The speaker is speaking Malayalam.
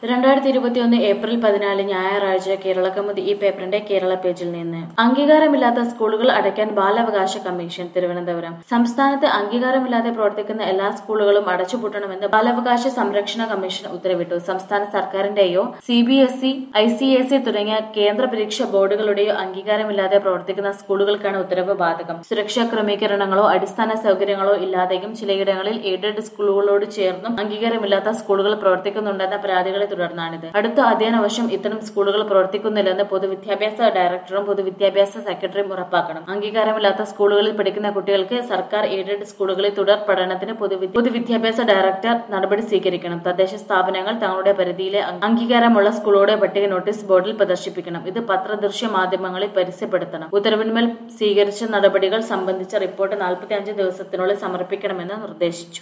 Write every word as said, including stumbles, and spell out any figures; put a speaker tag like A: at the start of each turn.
A: രണ്ടായിരത്തി ഇരുപത്തിയൊന്ന് ഏപ്രിൽ പതിനാല് ഞായറാഴ്ച കേരളകൗമുദി ഈ പേപ്പറിന്റെ കേരള പേജിൽ നിന്ന് അംഗീകാരമില്ലാത്ത സ്കൂളുകൾ അടയ്ക്കാൻ ബാലാവകാശ കമ്മീഷൻ തിരുവനന്തപുരം. സംസ്ഥാനത്ത് അംഗീകാരമില്ലാതെ പ്രവർത്തിക്കുന്ന എല്ലാ സ്കൂളുകളും അടച്ചുപൂട്ടണമെന്ന് ബാലാവകാശ സംരക്ഷണ കമ്മീഷൻ ഉത്തരവിട്ടു. സംസ്ഥാന സർക്കാരിന്റെയോ C B S E, I C S E തുടങ്ങിയ കേന്ദ്ര പരീക്ഷാ ബോർഡുകളുടെയോ അംഗീകാരമില്ലാതെ പ്രവർത്തിക്കുന്ന സ്കൂളുകൾക്കാണ് ഉത്തരവ് ബാധകം. സുരക്ഷാ ക്രമീകരണങ്ങളോ അടിസ്ഥാന സൗകര്യങ്ങളോ ഇല്ലാതെയും ചിലയിടങ്ങളിൽ എയ്ഡഡ് സ്കൂളുകളോട് ചേർന്നും അംഗീകാരമില്ലാത്ത സ്കൂളുകൾ പ്രവർത്തിക്കുന്നുണ്ടെന്ന പരാതികളെ തുടർന്നാണിത്. അടുത്ത അധ്യയന വർഷം ഇത്തരം സ്കൂളുകൾ പ്രവർത്തിക്കുന്നില്ലെന്ന് പൊതുവിദ്യാഭ്യാസ ഡയറക്ടറും പൊതുവിദ്യാഭ്യാസ സെക്രട്ടറിയും ഉറപ്പാക്കണം. അംഗീകാരമില്ലാത്ത സ്കൂളുകളിൽ പഠിക്കുന്ന കുട്ടികൾക്ക് സർക്കാർ എയ്ഡഡ് സ്കൂളുകളിൽ തുടർ പഠനത്തിന് പൊതുവിദ്യാഭ്യാസ ഡയറക്ടർ നടപടി സ്വീകരിക്കണം. തദ്ദേശ സ്ഥാപനങ്ങൾ തങ്ങളുടെ പരിധിയിലെ അംഗീകാരമുള്ള സ്കൂളുകളുടെ പട്ടിക നോട്ടീസ് ബോർഡിൽ പ്രദർശിപ്പിക്കണം. ഇത് പത്രദൃശ്യ മാധ്യമങ്ങളിൽ പരസ്യപ്പെടുത്തണം. ഉത്തരവിന്മേൽ സ്വീകരിച്ച നടപടികൾ സംബന്ധിച്ച റിപ്പോർട്ട് നാൽപ്പത്തി അഞ്ച് ദിവസത്തിനുള്ളിൽ സമർപ്പിക്കണമെന്ന് നിർദ്ദേശിച്ചു.